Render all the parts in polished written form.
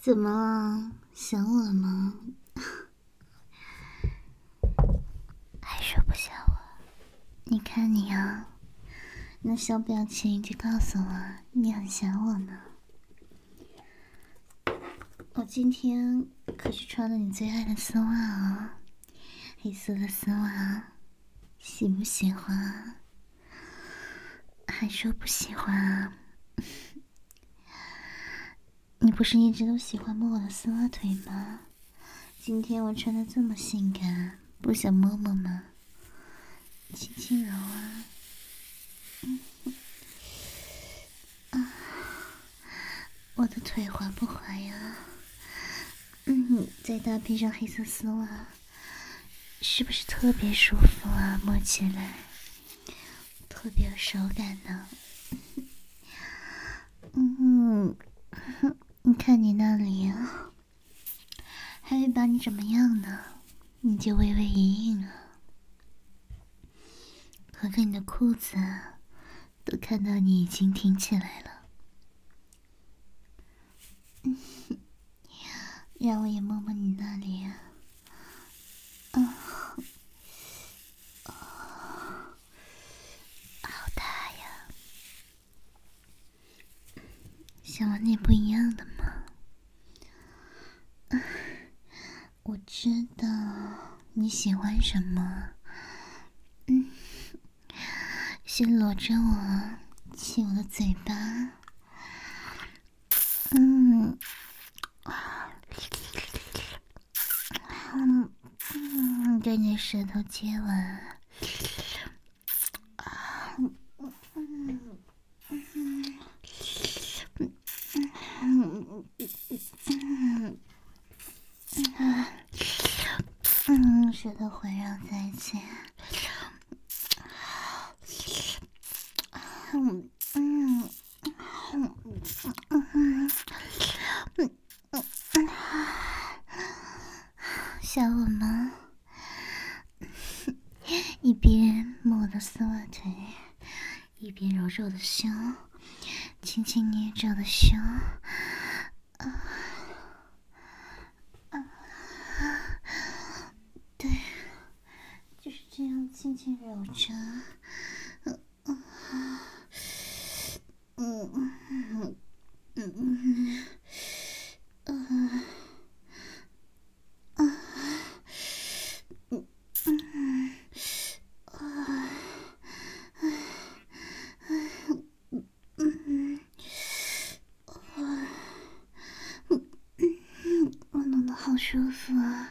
怎么了？想我了吗？还说不想我？你看你啊，那小表情就告诉我你很想我呢。我今天可是穿了你最爱的丝袜啊，黑色的丝袜，喜不喜欢？还说不喜欢啊？你不是一直都喜欢摸我的丝袜腿吗？今天我穿的这么性感，不想摸摸吗？轻轻揉啊。我的腿滑不滑呀？再搭配上黑色丝袜，是不是特别舒服啊？摸起来特别有手感呢。你看你那里啊，还会把你怎么样呢？你就微微一硬啊，合着你的裤子啊，都看到你已经挺起来了。让我也摸摸你那里啊。好大呀，像我那不一样的吗？我知道你喜欢什么。先搂着我，亲我的嘴巴。对你舌头接吻。舌头环绕在一起。想我吗？一边摸我的丝袜腿，一边揉着我的胸，轻轻捏着我的胸。对，就是这样轻轻揉着。我弄得好舒服啊。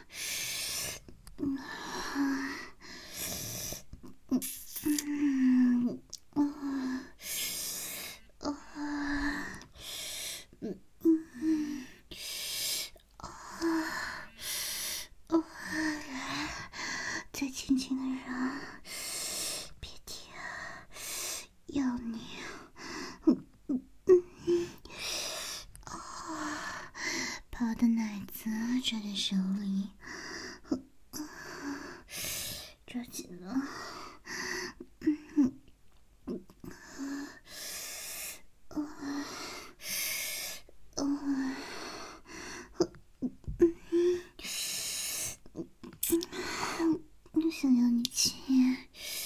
再轻轻的揉，别停，要你。把我的奶子抓在手里，抓紧了。我想要你亲。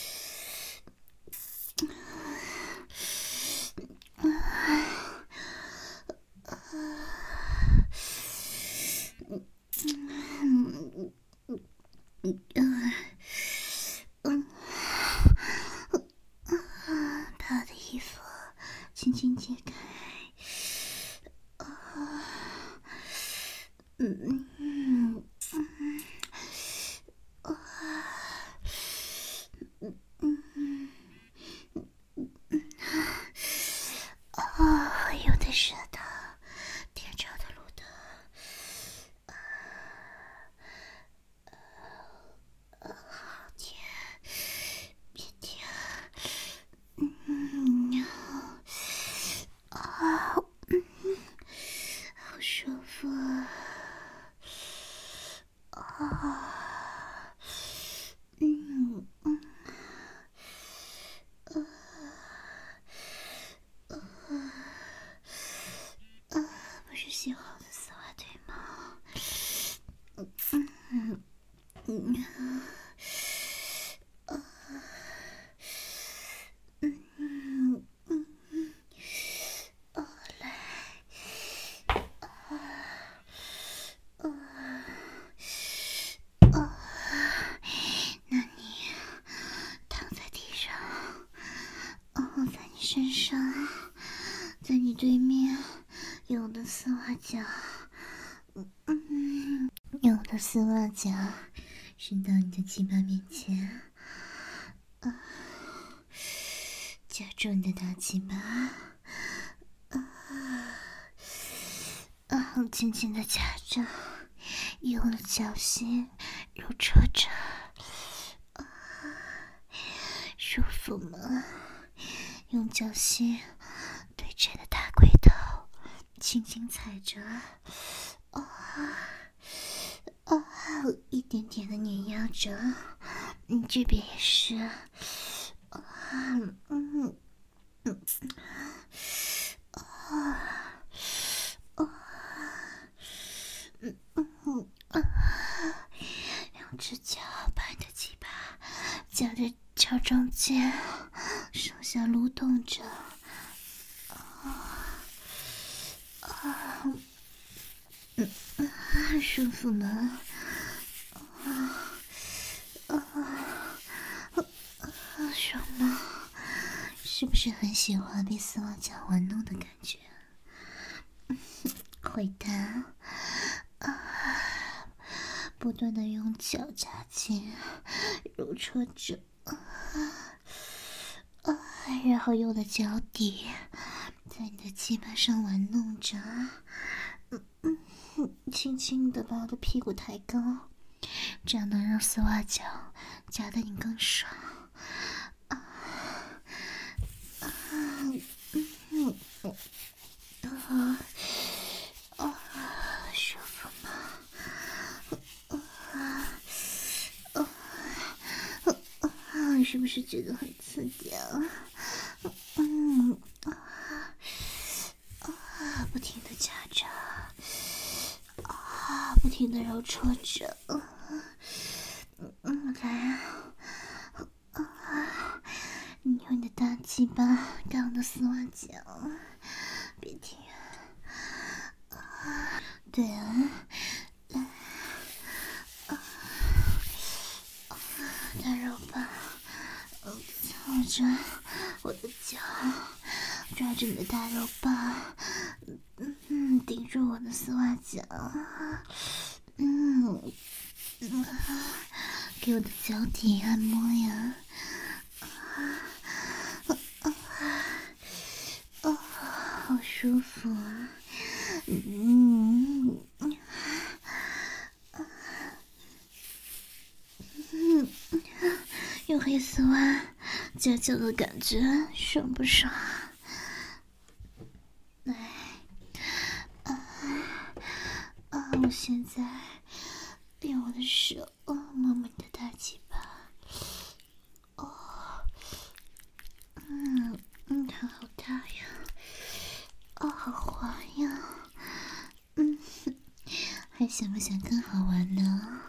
把我的衣服轻轻解开。有的舌头舔着我的乳头。天，别停。好舒服啊。不是喜欢我的丝袜腿那你躺在地上，在你身上，在你对面有我的丝袜夹，有我的丝袜夹伸到你的鸡巴面前，夹住你的大鸡巴，轻轻的夹着，用了脚心揉搓着，舒服吗？用脚心对着的大龟头轻轻踩着，一点点的碾压着，这边也是，两只脚把你的鸡巴夹在脚中间，上下蠕动着，舒服吗？爽吗？是不是很喜欢被丝袜夹玩弄的感觉？回答。不断的用脚夹紧，揉搓着，然后用了脚底在你的鸡巴上玩弄着，轻轻的把我的屁股抬高，这样能让丝袜脚夹得你更爽。舒服吗？是不是觉得很刺激啊？不停的夹着，不停的揉搓着，来你用你的大鸡巴干我的丝袜脚，别停。对啊，来，大肉棒，操着我的脚，抓着你的大肉棒，顶住我的丝袜脚，给我的脚底按摩呀，好舒服啊，用黑丝袜夹脚的感觉爽不爽？来，我现在用我的手摸摸你的大鸡巴，它好大呀，好滑呀，还想不想更好玩呢？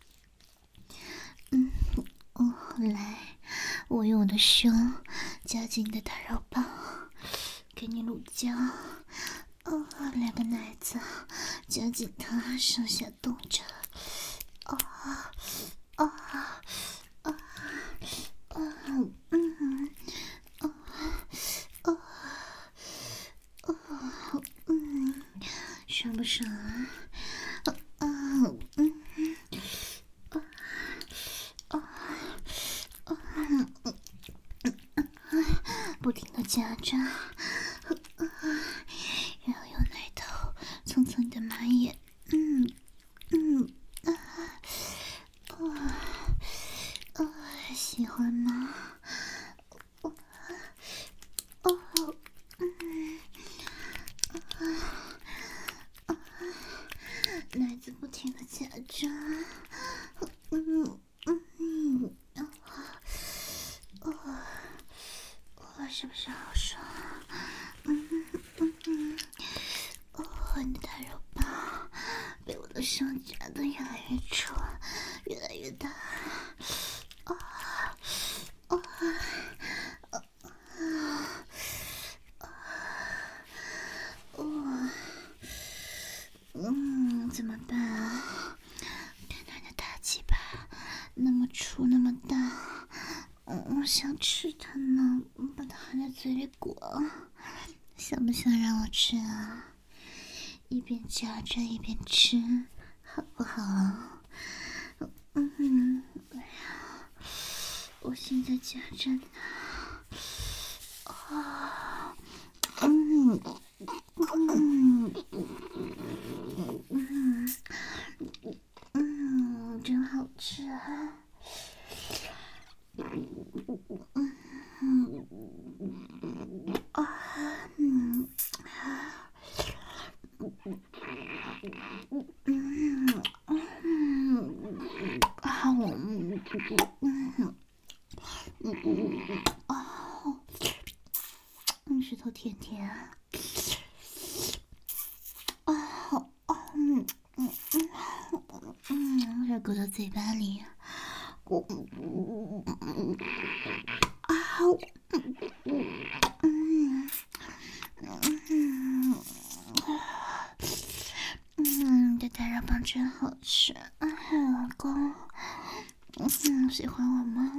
来，我用我的胸夹紧你的大肉棒，给你乳胶，两个奶子夹紧它，上下动着，爽不爽啊？不停的夹着，然后用奶头蹭蹭你的马眼，喜欢吗？奶子不停的夹着，是不是好爽？你的大肉棒被我的胸夹得越来越粗，越来越大。怎么办啊？短短的大鸡巴，那么粗那么大，我想吃它呢，把它含在嘴里裹。想不想让我吃啊？一边夹着一边吃，好不好？我现在夹着呢。真好吃啊！石头甜甜啊！要搁到嘴巴里。这大肉棒真好吃，老公，喜欢我吗？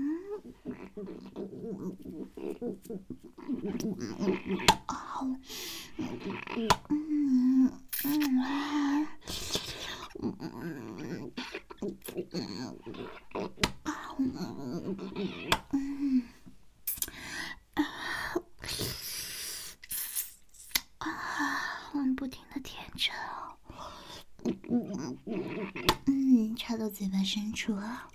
不停的舔着，插到嘴巴深处啊，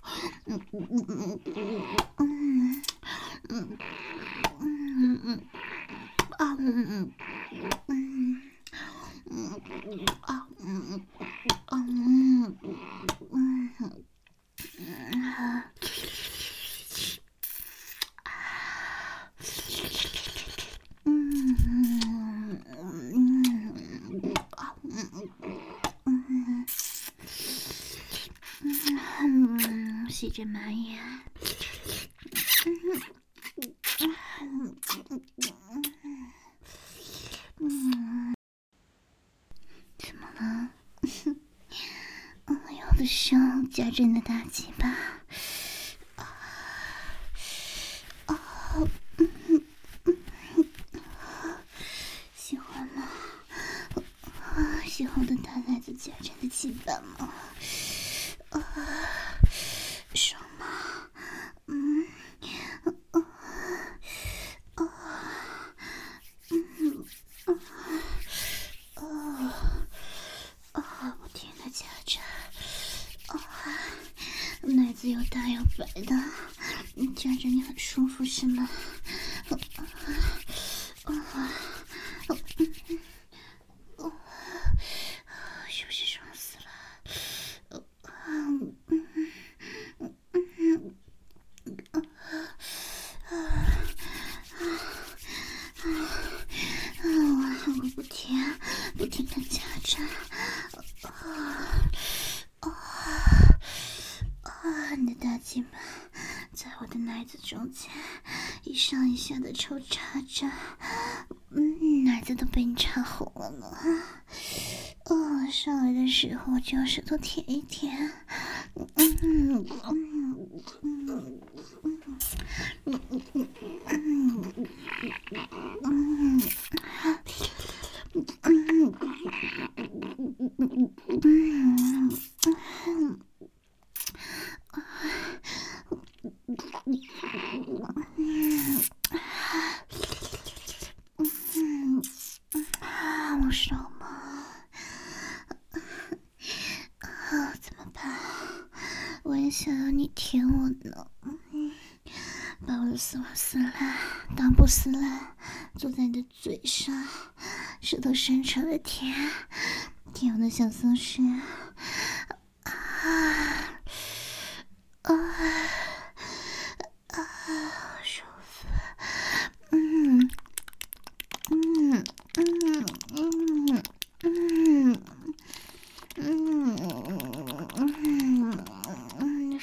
吸着马眼，怎么了？我的手夹着你的大鸡巴，喜欢吗？喜欢我的大奶子夹着你的鸡巴吗？爽吗？不停的夹着，奶子又大又白的，夹着你很舒服是吗？是不是爽死了？我不停的夹着，你的大鸡巴在我的奶子中间一上一下的抽插着，奶子都被你插红了呢。上来的时候就用舌头舔一舔，我爽吗？怎么办？我也想要你舔我呢。把我的丝袜撕烂，裆部撕烂，坐在你的嘴上，舌头伸出来舔，舔我的小松狮。好舒服。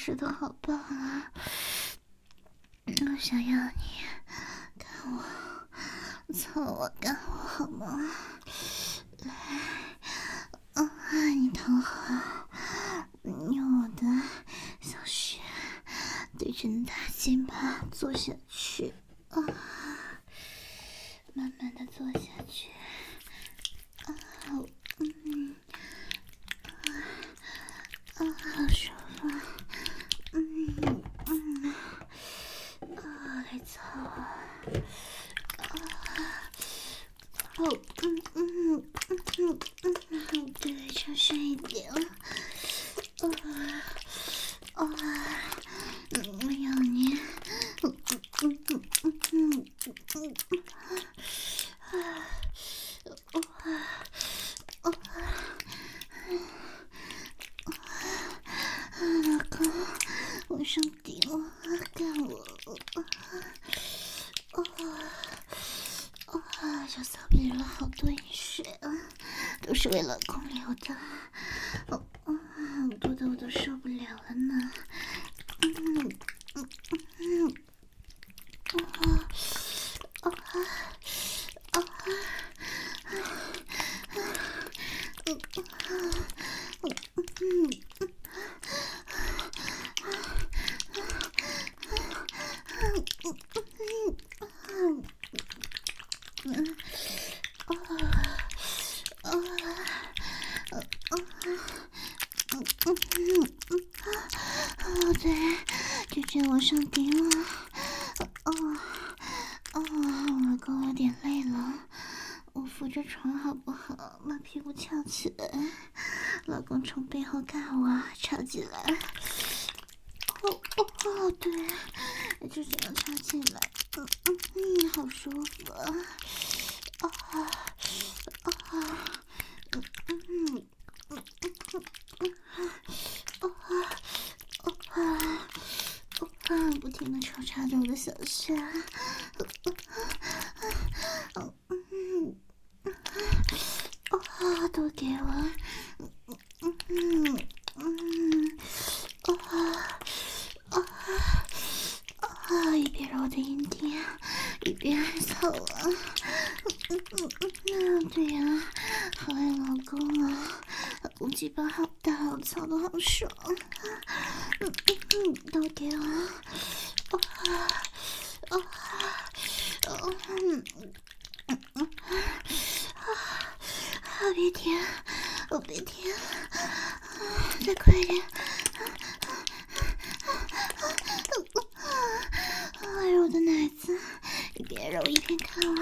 舌头好棒啊！我想要你干我，操我，干我好吗？来，你躺好，用我的小穴对着你大肩膀坐下去，慢慢的坐下去，好舒服，来操啊！对，长深一点，我要你，老公，往上顶我，干我，小骚逼流了好多饮水啊，都是为老公流的，多的我都受不了了呢。对，就这样往上顶了。老公有点累了，我扶着床好不好？把屁股翘起来，老公从背后干我，翘起来。对，就这样翘起来。好舒服啊！不停的抽插着我的小穴，都给我，一边揉我的阴蒂，一边操我，对呀，好爱老公啊，老公鸡巴好大，我操的好爽，都给我，别停，别停，再快点，揉我的奶子，一边揉一边看我，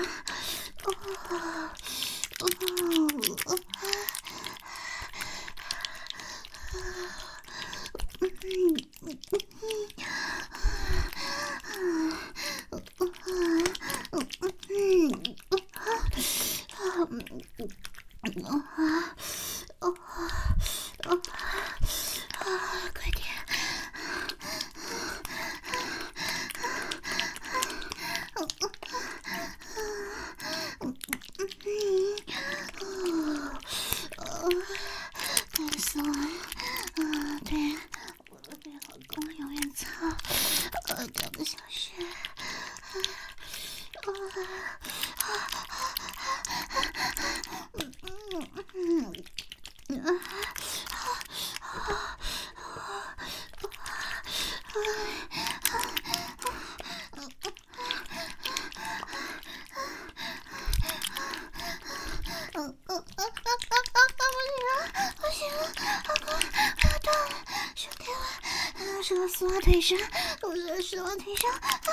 快点！太爽了！对，我对老公永远操，搞个小穴。不行了，老公，不要动了，兄弟们，是我死亡腿上，我是我死亡腿上，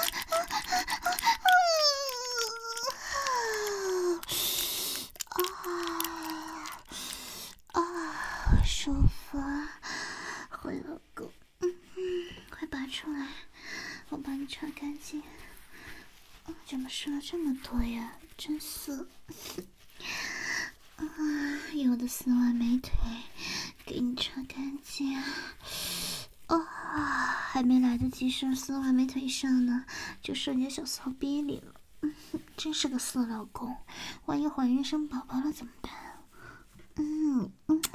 舒服啊，坏老公，快拔出来，我帮你擦干净。怎么说了这么多呀？真是。有我的丝袜美腿给你擦干净。还没来得及上丝袜美腿上呢，就射进小骚逼里了。真是个色老公，万一怀孕生宝宝了怎么办？